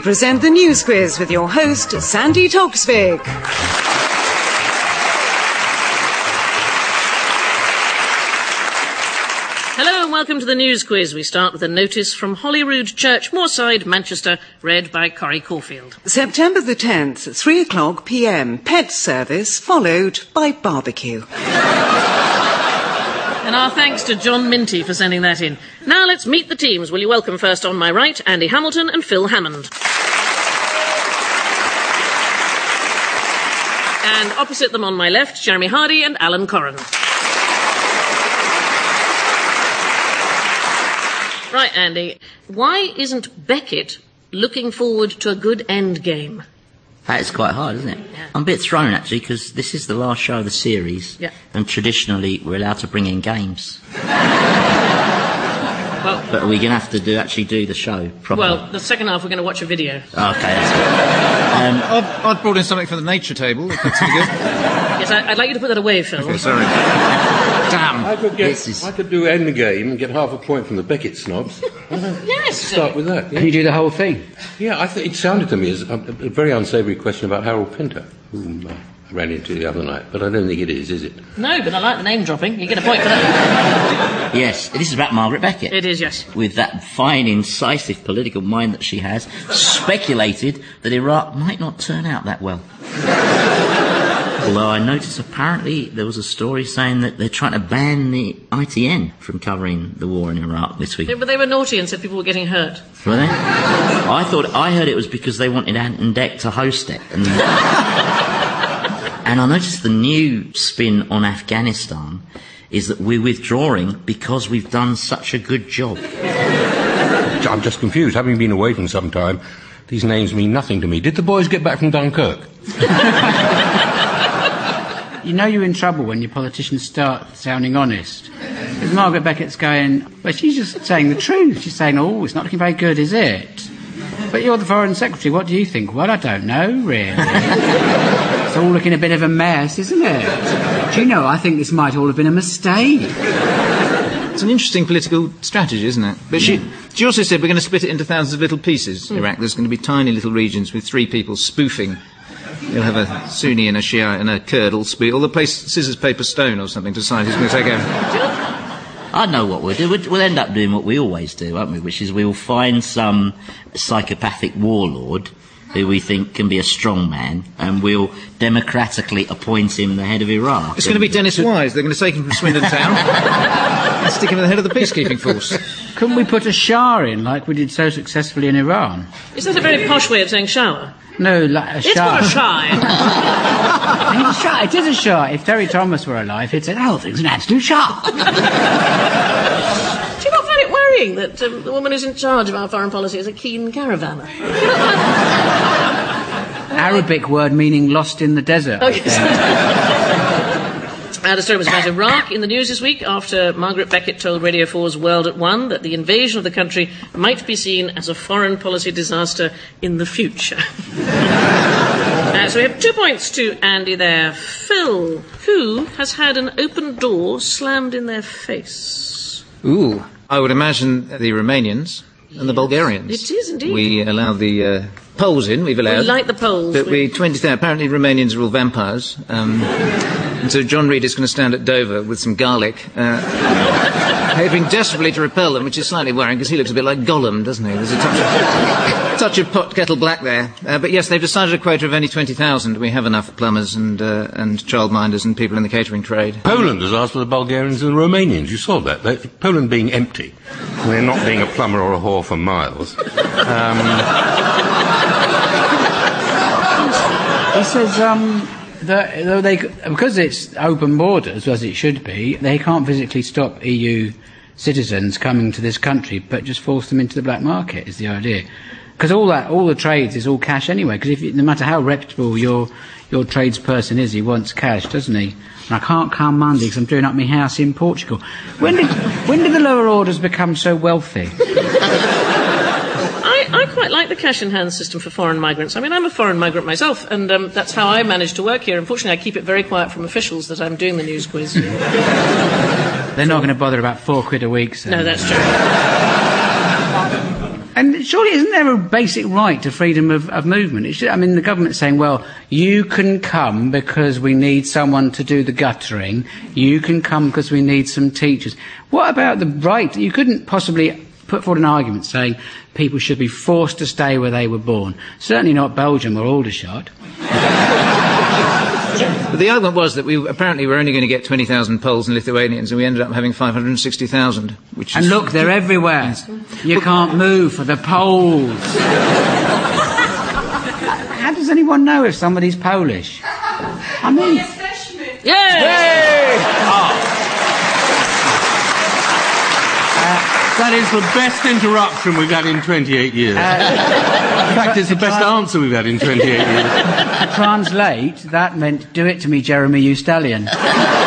present the News Quiz with your host, Sandy Toksvig. Hello and welcome to the News Quiz. We start with a notice from Holyrood Church, Moorside, Manchester, read by Corrie Caulfield. September the 10th, 3:00 p.m, pet service followed by barbecue. And our thanks to John Minty for sending that in. Now let's meet the teams. Will you welcome first on my right, Andy Hamilton and Phil Hammond. And opposite them on my left, Jeremy Hardy and Alan Corran. Right, Andy, why isn't Beckett looking forward to a good end game? That is quite hard, isn't it? Yeah. I'm a bit thrown, actually, because this is the last show of the series, and traditionally we're allowed to bring in games. Well, but are we going to have to do the show properly? Well, the second half we're going to watch a video. Okay, that's good. I've brought in something from the nature table, if that's any good. Yes, I'd like you to put that away, Phil. Okay, sorry. Damn. I could do end game and get half a point from the Beckett snobs. Yes. Start with that. Yeah. Can you do the whole thing? Yeah, it sounded to me as a very unsavoury question about Harold Pinter, whom I ran into the other night, but I don't think it is it? No, but I like the name dropping. You get a point for that. Yes, this is about Margaret Beckett. It is, yes. With that fine, incisive political mind that she has, speculated that Iraq might not turn out that well. Although I noticed apparently there was a story saying that they're trying to ban the ITN from covering the war in Iraq this week. Yeah, but they were naughty and said people were getting hurt. Were they? I heard it was because they wanted Ant and Dec to host it. And I noticed the new spin on Afghanistan is that we're withdrawing because we've done such a good job. I'm just confused. Having been away from some time, these names mean nothing to me. Did the boys get back from Dunkirk? You know you're in trouble when your politicians start sounding honest. Because Margaret Beckett's going, well, she's just saying the truth. She's saying, oh, it's not looking very good, is it? But you're the Foreign Secretary, what do you think? Well, I don't know, really. It's all looking a bit of a mess, isn't it? Do you know, I think this might all have been a mistake. It's an interesting political strategy, isn't it? But she also said we're going to split it into thousands of little pieces, Iraq. There's going to be tiny little regions with three people spoofing. You'll have a Sunni and a Shia and a Kurd all spoof. Or they'll play scissors, paper, stone or something to decide who's going to take over. I know what we'll do. We'll end up doing what we always do, won't we? Which is we'll find some psychopathic warlord who we think can be a strong man, and we'll democratically appoint him the head of Iraq. It's going to be Dennis Wise. They're going to take him from Swindon Town and stick him at the head of the peacekeeping force. Couldn't we put a Shah in, like we did so successfully in Iran? Is that a very posh way of saying shower? No, like a Shah. It's got a shine. It is a Shah. If Terry Thomas were alive, he'd say, oh, thing's an absolute Shah. Do you not find it worrying that the woman who's in charge of our foreign policy is a keen caravanner? Arabic word meaning lost in the desert. Oh, yes. The story was about Iraq in the news this week after Margaret Beckett told Radio 4's World at One that the invasion of the country might be seen as a foreign policy disaster in the future. So we have 2 points to Andy there. Phil, who has had an open door slammed in their face? Ooh, I would imagine the Romanians and the Bulgarians. It is indeed. We allow the Poles in. We've allowed. We like the Poles. But apparently Romanians are all vampires. And so John Reid is going to stand at Dover with some garlic, hoping desperately to repel them, which is slightly worrying because he looks a bit like Gollum, doesn't he? There's a touch of pot kettle black there. But yes, they've decided a quota of only 20,000. We have enough plumbers and childminders and people in the catering trade. Poland has asked for the Bulgarians and the Romanians. You saw that. Poland being empty, and they're not being a plumber or a whore for miles. He says, because it's open borders, as it should be, they can't physically stop EU citizens coming to this country, but just force them into the black market, is the idea. Because all the trades is all cash anyway, because no matter how reputable your tradesperson is, he wants cash, doesn't he? And I can't come Monday because I'm doing up my house in Portugal. When did the lower orders become so wealthy? I quite like the cash-in-hand system for foreign migrants. I mean, I'm a foreign migrant myself, and that's how I manage to work here. Unfortunately, I keep it very quiet from officials that I'm doing the news quiz. They're not going to bother about £4 a week, so. No, that's true. And surely isn't there a basic right to freedom of movement? The government's saying, well, you can come because we need someone to do the guttering. You can come because we need some teachers. What about the right? You couldn't possibly put forward an argument saying people should be forced to stay where they were born. Certainly not Belgium or Aldershot. But the argument was that we apparently were only going to get 20,000 Poles and Lithuanians, and we ended up having 560,000. Which and look, they're everywhere. Yes. You can't move for the Poles. How does anyone know if somebody's Polish? I mean... That is the best interruption we've had in 28 years. In fact, it's the best answer we've had in 28 years. To translate, that meant, do it to me, Jeremy, you stallion. No,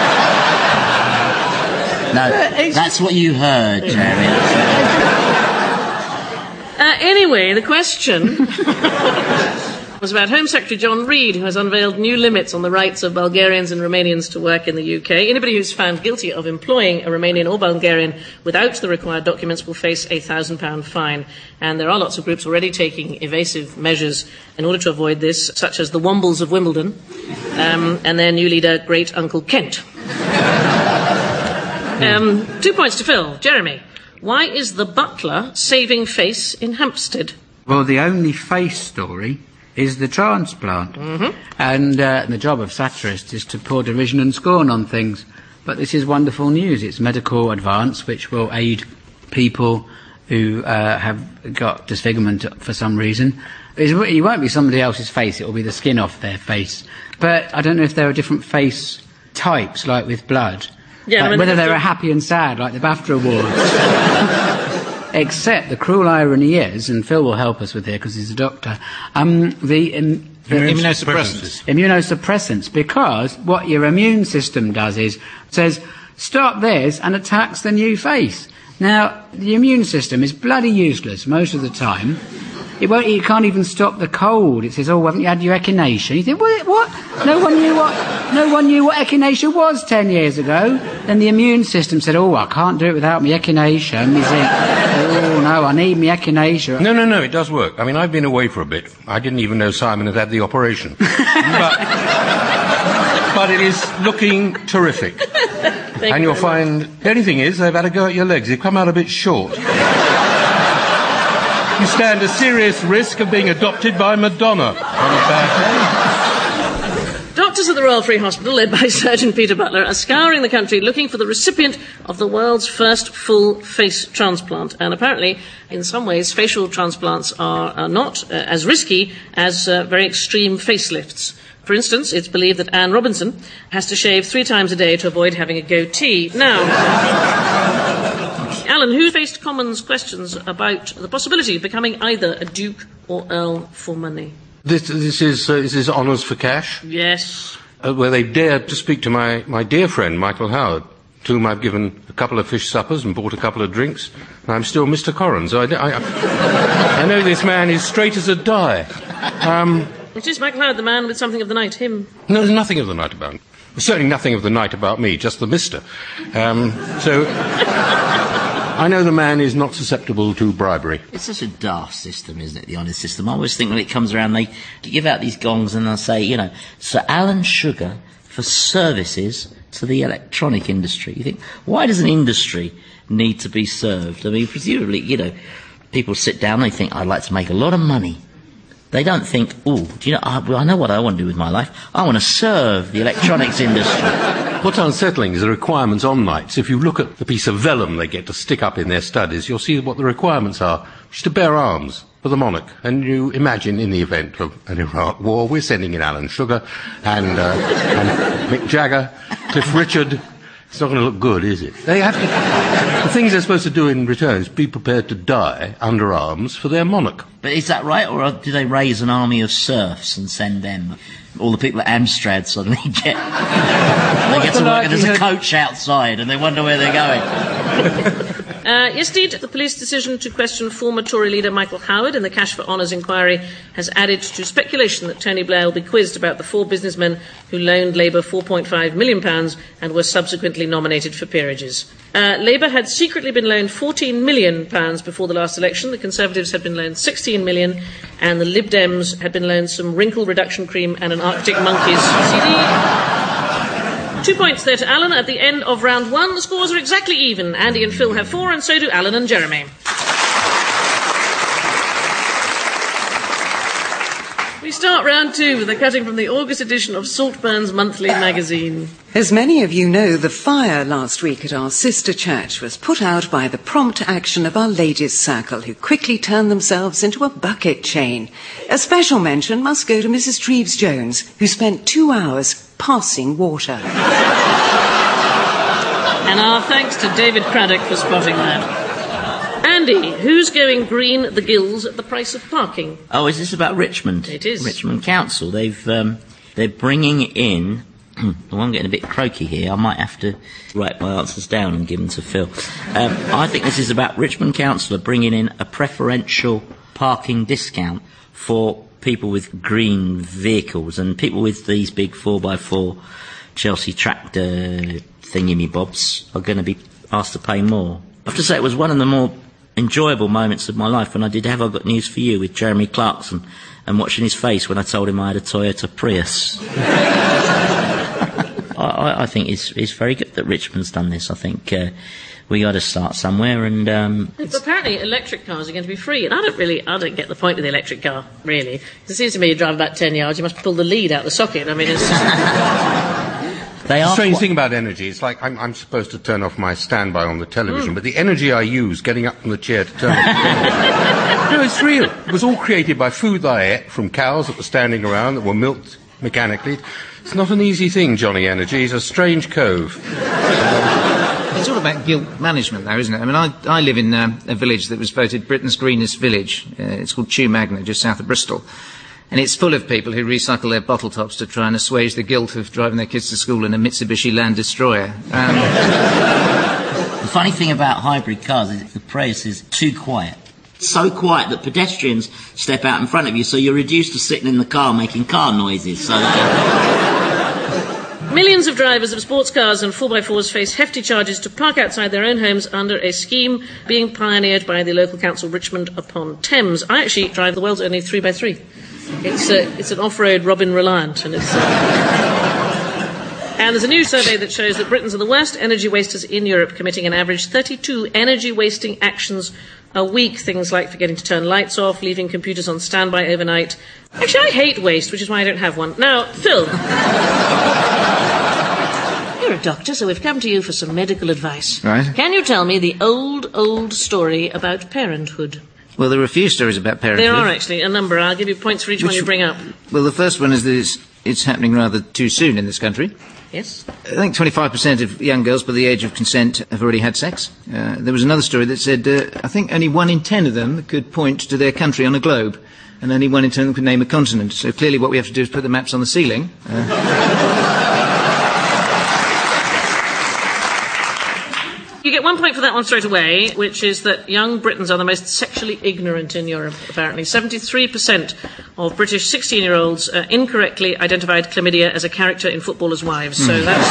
that's what you heard, Jeremy. Anyway, the question was about Home Secretary John Reid, who has unveiled new limits on the rights of Bulgarians and Romanians to work in the UK. Anybody who's found guilty of employing a Romanian or Bulgarian without the required documents will face a £1,000 fine. And there are lots of groups already taking evasive measures in order to avoid this, such as the Wombles of Wimbledon and their new leader, Great Uncle Kent. 2 points to Phil. Jeremy, why is the butler saving face in Hampstead? Well, the only face story is the transplant. Mm-hmm. And the job of satirists is to pour derision and scorn on things. But this is wonderful news. It's medical advance which will aid people who have got disfigurement for some reason. It won't be somebody else's face, it will be the skin off their face. But I don't know if there are different face types, like with blood. Yeah, whether they're happy and sad, like the BAFTA Awards. Except the cruel irony is, and Phil will help us with here because he's a doctor, the immunosuppressants. Immunosuppressants, because what your immune system does is says, stop this, and attacks the new face. Now, the immune system is bloody useless most of the time. It can't even stop the cold. It says, oh, haven't you had your echinacea? You think, what? No one knew what echinacea was 10 years ago. Then the immune system said, oh, I can't do it without my echinacea. And we think, oh, no, I need my echinacea. No, it does work. I mean, I've been away for a bit. I didn't even know Simon had the operation. But it is looking terrific. And you'll find, the only thing is, they've had a go at your legs. They've come out a bit short. You stand a serious risk of being adopted by Madonna on a bad day. Doctors at the Royal Free Hospital, led by Surgeon Peter Butler, are scouring the country looking for the recipient of the world's first full face transplant. And apparently, in some ways, facial transplants are not as risky as very extreme facelifts. For instance, it's believed that Anne Robinson has to shave 3 times a day to avoid having a goatee. Now, Alan, who faced Commons questions about the possibility of becoming either a duke or earl for money? This is honours for cash? Yes. Where they dared to speak to my dear friend, Michael Howard, to whom I've given a couple of fish suppers and bought a couple of drinks, and I'm still Mr. Corran, so I know this man is straight as a die. It is Michael Howard, the man with something of the night, him. No, there's nothing of the night about him. There's certainly nothing of the night about me, just the mister. So I know the man is not susceptible to bribery. It's such a daft system, isn't it, the honours system? I always think when it comes around, they give out these gongs and they'll say, Sir Alan Sugar for services to the electronic industry. You think, why does an industry need to be served? I mean, presumably, people sit down and they think, I'd like to make a lot of money. They don't think, I know what I want to do with my life. I want to serve the electronics industry. What's unsettling is the requirements on knights. If you look at the piece of vellum they get to stick up in their studies, you'll see what the requirements are, which is to bear arms for the monarch. And you imagine, in the event of an Iraq war, we're sending in Alan Sugar and Mick Jagger, Cliff Richard. It's not going to look good, is it? They have to. The things they're supposed to do in return is be prepared to die under arms for their monarch. But is that right, or do they raise an army of serfs and send them? All the people at Amstrad suddenly get to work, and there's a coach outside, and they wonder where they're going. Yes, indeed, the police decision to question former Tory leader Michael Howard in the Cash for Honours inquiry has added to speculation that Tony Blair will be quizzed about the 4 businessmen who loaned Labour £4.5 million and were subsequently nominated for peerages. Labour had secretly been loaned £14 million before the last election, the Conservatives had been loaned £16 million, and the Lib Dems had been loaned some wrinkle reduction cream and an Arctic Monkeys CD. 2 points there to Alan at the end of round 1. The scores are exactly even. Andy and Phil have 4, and so do Alan and Jeremy. We start round 2 with a cutting from the August edition of Saltburn's Monthly magazine. As many of you know, the fire last week at our sister church was put out by the prompt action of our ladies' circle, who quickly turned themselves into a bucket chain. A special mention must go to Mrs. Treves-Jones, who spent 2 hours passing water. And our thanks to David Craddock for spotting that. Andy, who's going green the gills at the price of parking? Oh, is this about Richmond? It is. Richmond Council. They're bringing in... I'm getting a bit croaky here. I might have to write my answers down and give them to Phil. I think this is about Richmond Council bringing in a preferential parking discount for people with green vehicles, and people with these big 4x4 Chelsea tractor thingy-me-bobs are going to be asked to pay more. I have to say it was one of the more enjoyable moments of my life when I did Have I Got News For You with Jeremy Clarkson and watching his face when I told him I had a Toyota Prius. I think it's very good that Richmond's done this. I think we got to start somewhere, and apparently electric cars are going to be free, and I don't get the point of the electric car, really. It seems to me you drive about 10 yards, you must pull the lead out the socket. I mean, it's The strange thing about energy, it's like I'm supposed to turn off my standby on the television, but the energy I use getting up from the chair to turn it on. No, it's real. It was all created by food that I ate from cows that were standing around, that were milked mechanically. It's not an easy thing, Johnny Energy. It's a strange cove. It's all about guilt management, though, isn't it? I mean, I live in a village that was voted Britain's greenest village. It's called Chew Magna, just south of Bristol. And it's full of people who recycle their bottle tops to try and assuage the guilt of driving their kids to school in a Mitsubishi Land Destroyer. The funny thing about hybrid cars is the Prius is too quiet. So quiet that pedestrians step out in front of you, so you're reduced to sitting in the car making car noises. So Millions of drivers of sports cars and 4x4s face hefty charges to park outside their own homes under a scheme being pioneered by the local council Richmond upon Thames. I actually drive the world's only 3x3. It's an off-road Robin Reliant, and and there's a new survey that shows that Britons are the worst energy wasters in Europe, committing an average 32 energy-wasting actions a week. Things like forgetting to turn lights off, leaving computers on standby overnight. Actually, I hate waste, which is why I don't have one. Now, Phil. You're a doctor, so we've come to you for some medical advice. Right. Can you tell me the old story about parenthood? Well, there are a few stories about parenthood. There are actually a number. I'll give you points for each one you bring up. Well, the first one is that it's happening rather too soon in this country. Yes? I think 25% of young girls by the age of consent have already had sex. There was another story that said I think only 1 in 10 of them could point to their country on a globe, and only 1 in 10 could name a continent. So clearly what we have to do is put the maps on the ceiling. You get 1 point for that one straight away, which is that young Britons are the most sexually ignorant in Europe, apparently. 73% of British 16-year-olds incorrectly identified chlamydia as a character in Footballers' Wives. So that's...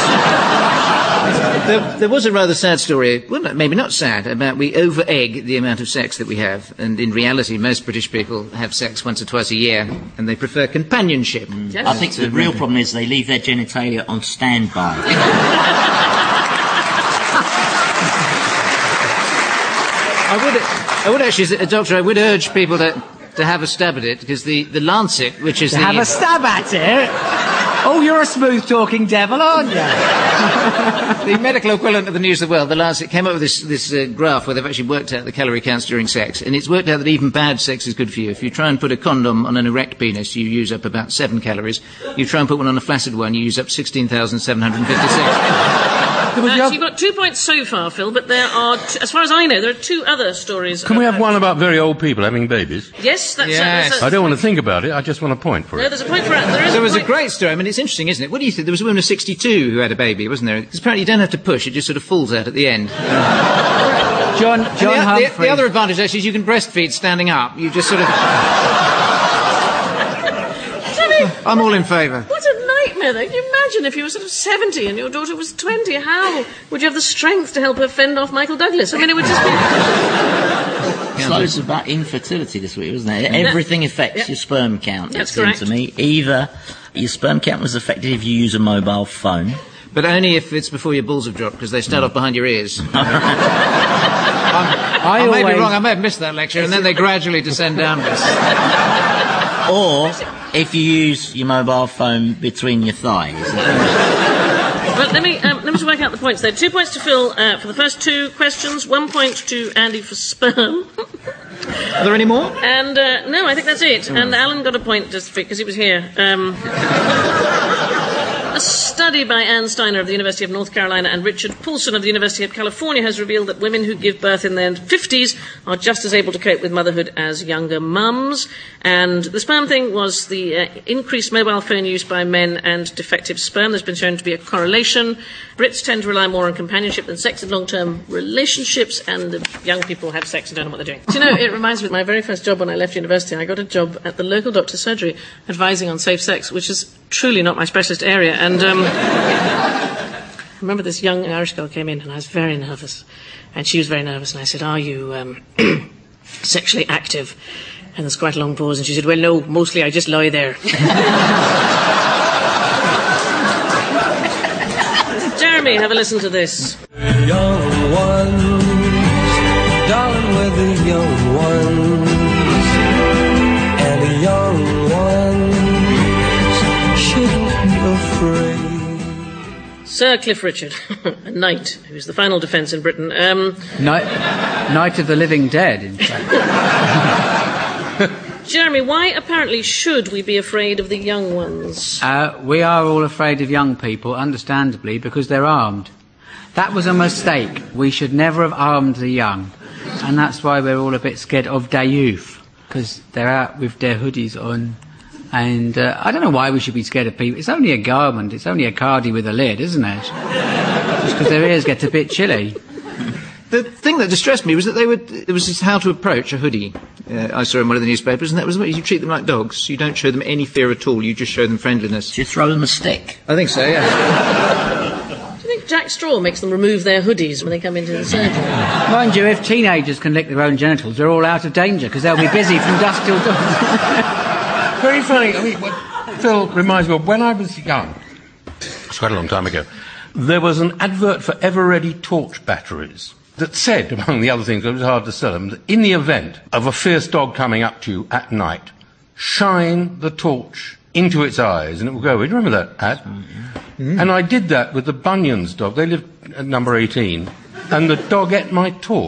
There was a rather sad story, well, maybe not sad, about we over-egg the amount of sex that we have. And in reality, most British people have sex once or twice a year, and they prefer companionship. Yes. I think the real problem is they leave their genitalia on standby. I would actually, Doctor, I would urge people to have a stab at it, because the Lancet, which is Have a stab at it? Oh, you're a smooth-talking devil, aren't you? the medical equivalent of the News of the World, the Lancet, came up with this graph where they've actually worked out the calorie counts during sex, and it's worked out that even bad sex is good for you. If you try and put a condom on an erect penis, you use up about 7 calories. You try and put one on a flaccid one, you use up 16,756. So you've got 2 points so far, Phil, but there are, as far as I know, there are 2 other stories. Can we have one about very old people having babies? Yes, that's... Yes. I don't want to think about it, I just want a point for No, it. there's a point for... There was a great story. I mean, it's interesting, isn't it? What do you think? There was a woman of 62 who had a baby, wasn't there? Because apparently you don't have to push, it just sort of falls out at the end. John Humphrey. The other advantage, actually, is you can breastfeed standing up. You just sort of... I'm all in favour. What a nightmare, though. Can you imagine if you were sort of 70 and your daughter was 20? How would you have the strength to help her fend off Michael Douglas? I mean, it would just be... It's loads about infertility this week, wasn't it? Everything affects your sperm count, That's it seems to me. Either your sperm count was affected if you use a mobile phone. But only if it's before your balls have dropped, because they start off behind your ears. I may be wrong, I may have missed that lecture, and then they gradually descend downwards. Or if you use your mobile phone between your thighs. Well, let me just work out the points there. 2 points to Phil for the first 2 questions, 1 point to Andy for sperm. Are there any more? And, no, I think that's it. And Alan got a point just because he was here. A study by Ann Steiner of the University of North Carolina and Richard Poulson of the University of California has revealed that women who give birth in their 50s are just as able to cope with motherhood as younger mums. And the sperm thing was the increased mobile phone use by men and defective sperm. There's been shown to be a correlation. Brits tend to rely more on companionship than sex in long-term relationships, and young people have sex and don't know what they're doing. Do you know, it reminds me of my very first job when I left university. I got a job at the local doctor's surgery advising on safe sex, which is truly not my specialist area. And I remember this young Irish girl came in, and I was very nervous. And she was very nervous, and I said, "Are you sexually active?" And there's quite a long pause, and she said, "Well, no, mostly I just lie there." Jeremy, have a listen to this. Young ones, darling, we're the young ones, and the young ones shouldn't be afraid. Sir Cliff Richard, a knight, who's the final defence in Britain. Night of the Living Dead, in fact. Jeremy, why apparently should we be afraid of the young ones? We are all afraid of young people, understandably, because they're armed. That was a mistake. We should never have armed the young. And that's why we're all a bit scared of the youth, because they're out with their hoodies on. And I don't know why we should be scared of people. It's only a garment. It's only a cardie with a lid, isn't it? Just because their ears get a bit chilly. The thing that distressed me was that it was just how to approach a hoodie. I saw in one of the newspapers, and that was you treat them like dogs. You don't show them any fear at all. You just show them friendliness. Do you throw them a stick? I think so, yeah. Do you think Jack Straw makes them remove their hoodies when they come into the surgery? Mind you, if teenagers can lick their own genitals, they're all out of danger, because they'll be busy from dusk till dawn. Very funny. I mean, Phil reminds me of when I was young, it's quite a long time ago, there was an advert for ever-ready torch batteries that said, among the other things, it was hard to sell them, that in the event of a fierce dog coming up to you at night, shine the torch into its eyes and it will go away. Do you remember that ad? Mm. And I did that with the Bunyan's dog. They lived at number 18, and the dog ate my torch.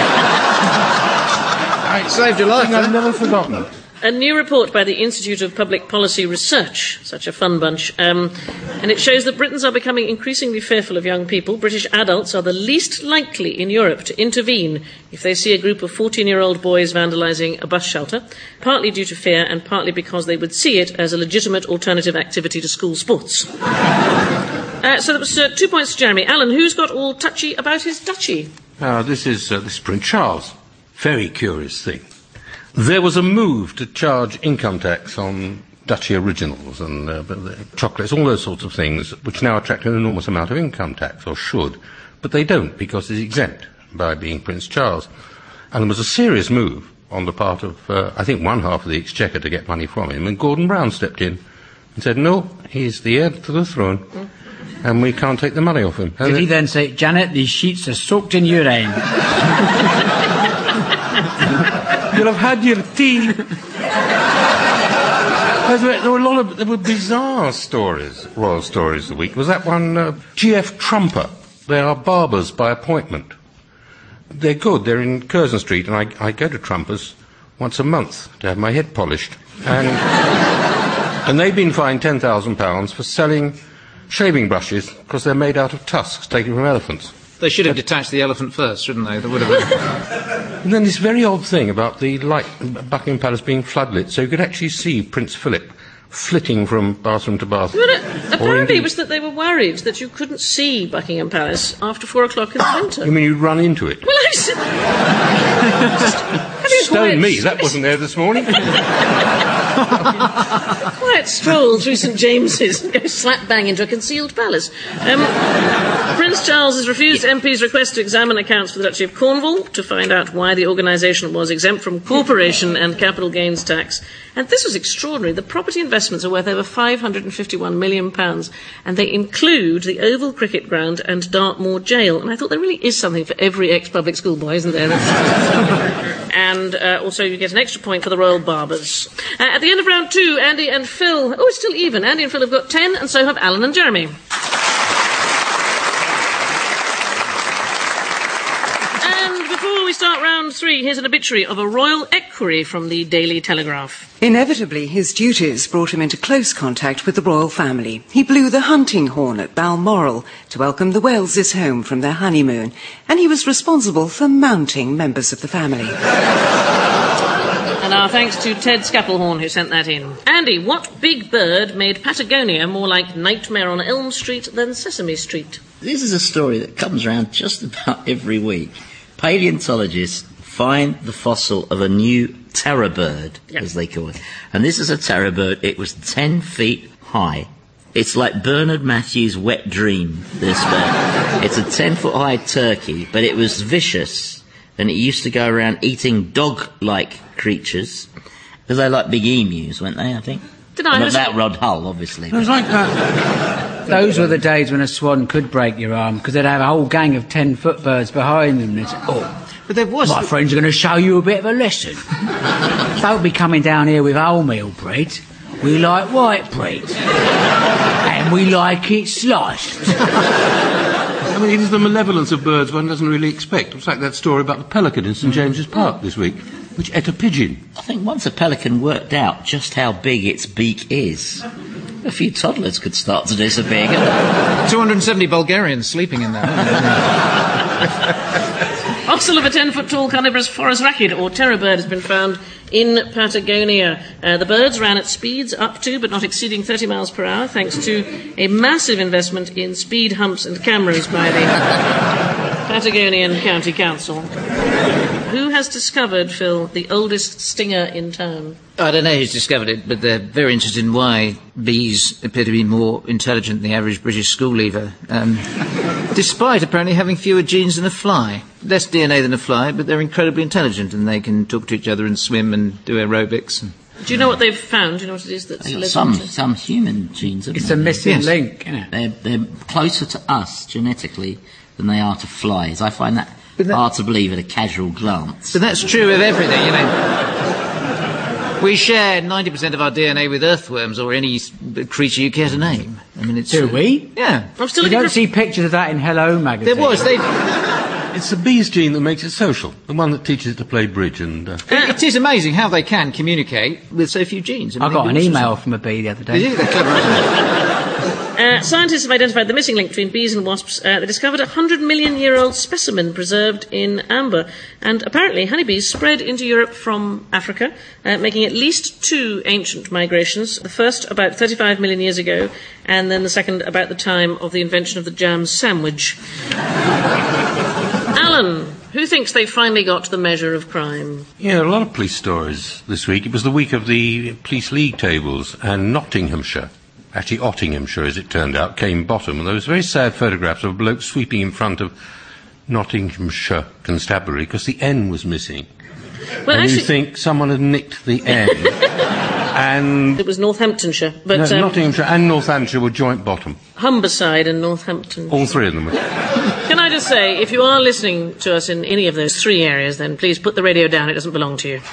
It saved your life, I've never forgotten it. A new report by the Institute of Public Policy Research, such a fun bunch, and it shows that Britons are becoming increasingly fearful of young people. British adults are the least likely in Europe to intervene if they see a group of 14-year-old boys vandalising a bus shelter, partly due to fear and partly because they would see it as a legitimate alternative activity to school sports. So that was 2 points to Jeremy. Alan, who's got all touchy about his duchy? This is Prince Charles. Very curious thing. There was a move to charge income tax on duchy originals and chocolates, all those sorts of things, which now attract an enormous amount of income tax, or should. But they don't, because it's exempt by being Prince Charles. And there was a serious move on the part of, I think, one half of the Exchequer to get money from him, and Gordon Brown stepped in and said, no, he's the heir to the throne, and we can't take the money off him. Did he then say, Janet, these sheets are soaked in urine? You'll have had your tea. There were bizarre stories, royal stories of the week. Was that one, G.F. Trumper? They are barbers by appointment. They're good. They're in Curzon Street, and I go to Trumper's once a month to have my head polished. And they've been fined £10,000 for selling shaving brushes because they're made out of tusks taken from elephants. They should have detached the elephant first, shouldn't they? That would have been... And then this very odd thing about the light Buckingham Palace being floodlit, so you could actually see Prince Philip flitting from bathroom to bathroom. Well, apparently it was that they were worried that you couldn't see Buckingham Palace after 4 o'clock in the winter. You mean you'd run into it? Well, I said... Stone me, that wasn't there this morning. Quiet stroll through St James's and go slap bang into a concealed palace. Prince Charles has refused MP's request to examine accounts for the Duchy of Cornwall to find out why the organisation was exempt from corporation and capital gains tax. And this was extraordinary. The property investments are worth over £551 million, and they include the Oval Cricket Ground and Dartmoor Jail. And I thought there really is something for every ex-public school boy, isn't there? And also you get an extra point for the Royal Barbers. At the end of round 2, Andy and Phil... Oh, it's still even. Andy and Phil have got 10, and so have Alan and Jeremy. And before we start round 3, here's an obituary of a royal equerry from the Daily Telegraph. Inevitably, his duties brought him into close contact with the royal family. He blew the hunting horn at Balmoral to welcome the Waleses home from their honeymoon, and he was responsible for mounting members of the family. And our thanks to Ted Scapplehorn, who sent that in. Andy, what big bird made Patagonia more like Nightmare on Elm Street than Sesame Street? This is a story that comes around just about every week. Paleontologists find the fossil of a new terror bird, as they call it. And this is a terror bird. It was 10 feet high. It's like Bernard Matthews' wet dream, this bird. It's a 10-foot-high turkey, but it was vicious. And it used to go around eating dog-like creatures, because they like big emus, weren't they, I think? Not that Rod Hull, obviously. It was like that. Those were the days when a swan could break your arm, because they'd have a whole gang of 10-foot birds behind them. And But there was... my friends are going to show you a bit of a lesson. Don't be coming down here with wholemeal bread. We like white bread. And we like it sliced. I mean, it is the malevolence of birds one doesn't really expect. It's like that story about the pelican in St James's Park this week, which ate a pigeon. I think once a pelican worked out just how big its beak is, a few toddlers could start to disappear. 270 Bulgarians sleeping in there. Fossil of a 10-foot-tall carnivorous forest raccoon or terror bird has been found in Patagonia. The birds ran at speeds up to but not exceeding 30 miles per hour thanks to a massive investment in speed humps and cameras by the Patagonian County Council. Who has discovered, Phil, the oldest stinger in town? I don't know who's discovered it, but they're very interested in why bees appear to be more intelligent than the average British school leaver, despite apparently having fewer genes than a fly. Less DNA than a fly, but they're incredibly intelligent, and they can talk to each other and swim and do aerobics. Do you know what they've found? Do you know what it is that's led some human genes, haven't It's they? a missing link, isn't it? They're closer to us genetically than they are to flies. I find that hard to believe at a casual glance. But that's true of everything, you know. We share 90% of our DNA with earthworms or any creature you care to name. I mean, it's... Do we? Yeah. I'm still You looking don't for... see pictures of that in Hello magazine. There was. It's the bee's gene that makes it social, the one that teaches it to play bridge and... It is amazing how they can communicate with so few genes. I got an email from a bee the other day. They're clever. Scientists have identified the missing link between bees and wasps. They discovered a 100-million-year-old specimen preserved in amber. And apparently honeybees spread into Europe from Africa, making at least 2 ancient migrations. The first about 35 million years ago, and then the second about the time of the invention of the jam sandwich. Alan, who thinks they finally got to the measure of crime? Yeah, a lot of police stories this week. It was the week of the police league tables, and Nottinghamshire, actually Ottinghamshire as it turned out, came bottom. And there was very sad photographs of a bloke sweeping in front of Nottinghamshire Constabulary because the N was missing. Well, and actually, you think someone had nicked the N. And it was Northamptonshire, but no, Nottinghamshire and Northamptonshire were joint bottom. Humberside and Northampton. All 3 of them were. Can I just say, if you are listening to us in any of those 3 areas, then please put the radio down. It doesn't belong to you.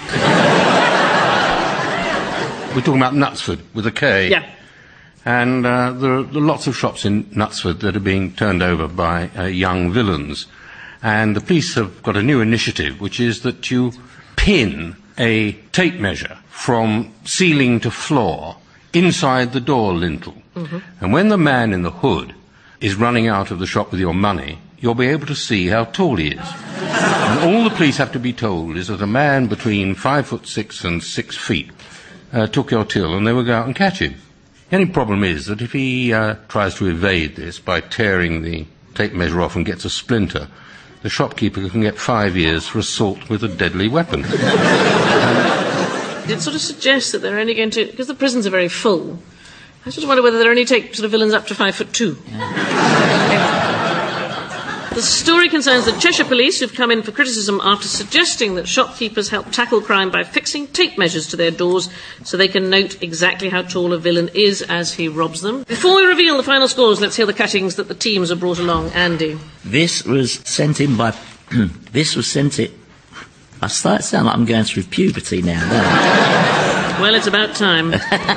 We're talking about Knutsford with a K. Yeah. And there are lots of shops in Knutsford that are being turned over by young villains. And the police have got a new initiative, which is that you pin a tape measure from ceiling to floor inside the door lintel. Mm-hmm. And when the man in the hood is running out of the shop with your money, you'll be able to see how tall he is. And all the police have to be told is that a man between 5'6" and 6 feet took your till and they would go out and catch him. The only problem is that if he tries to evade this by tearing the tape measure off and gets a splinter, the shopkeeper can get 5 years for assault with a deadly weapon. It sort of suggests that they're only going to... Because the prisons are very full, I sort of wonder whether they only take sort of villains up to 5'2". The story concerns the Cheshire Police, who've come in for criticism after suggesting that shopkeepers help tackle crime by fixing tape measures to their doors so they can note exactly how tall a villain is as he robs them. Before we reveal the final scores, let's hear the cuttings that the teams have brought along. Andy. This was sent in by... I start to sound like I'm going through puberty now, don't I? Well, it's about time.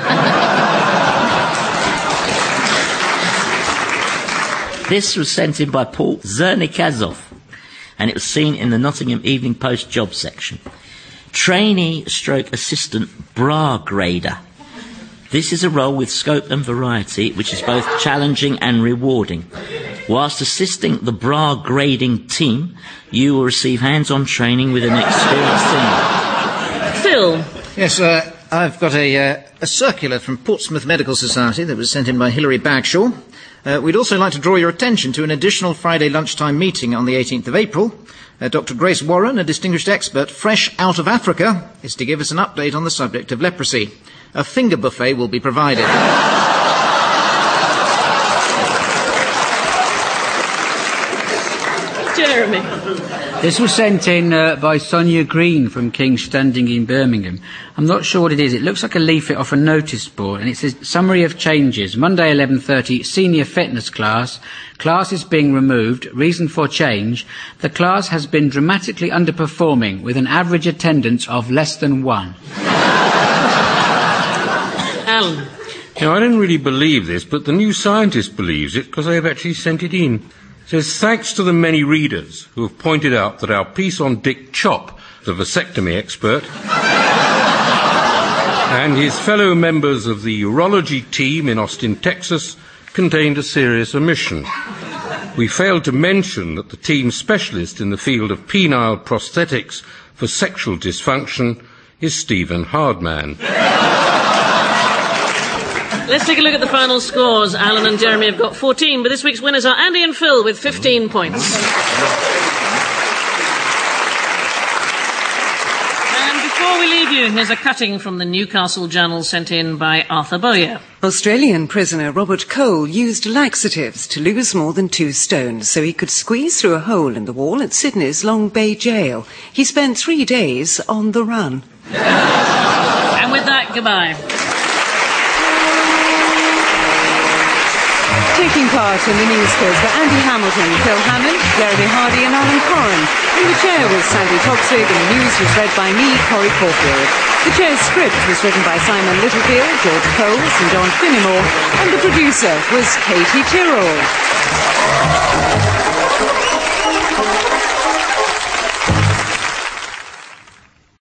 This was sent in by Paul Zernikazov, and it was seen in the Nottingham Evening Post job section. Trainee/assistant bra grader. This is a role with scope and variety, which is both challenging and rewarding. Whilst assisting the bra grading team, you will receive hands-on training with an experienced team. Phil. Yes, I've got a circular from Portsmouth Medical Society that was sent in by Hilary Bagshaw. We'd also like to draw your attention to an additional Friday lunchtime meeting on the 18th of April. Dr. Grace Warren, a distinguished expert fresh out of Africa, is to give us an update on the subject of leprosy. A finger buffet will be provided. Jeremy. This was sent in by Sonia Green from King's Standing in Birmingham. I'm not sure what it is. It looks like a leaflet off a notice board, and it says, summary of changes. Monday, 11:30, senior fitness class. Class is being removed. Reason for change. The class has been dramatically underperforming with an average attendance of less than 1. Alan. Now, I didn't really believe this, but the New Scientist believes it because they have actually sent it in. It says, thanks to the many readers who have pointed out that our piece on Dick Chop, the vasectomy expert, and his fellow members of the urology team in Austin, Texas, contained a serious omission. We failed to mention that the team specialist in the field of penile prosthetics for sexual dysfunction is Stephen Hardman. Let's take a look at the final scores. Alan and Jeremy have got 14, but this week's winners are Andy and Phil with 15 points. And before we leave you, here's a cutting from the Newcastle Journal sent in by Arthur Bowyer. Australian prisoner Robert Cole used laxatives to lose more than 2 stones so he could squeeze through a hole in the wall at Sydney's Long Bay Jail. He spent 3 days on the run. And with that, goodbye. Taking part in the news quiz were Andy Hamilton, Phil Hammond, Jeremy Hardy and Alan Corran. In the chair was Sandy Toksvig and the news was read by me, Corrie Caulfield. The chair's script was written by Simon Littlefield, George Coles and John Finnemore, and the producer was Katie Tyrrell.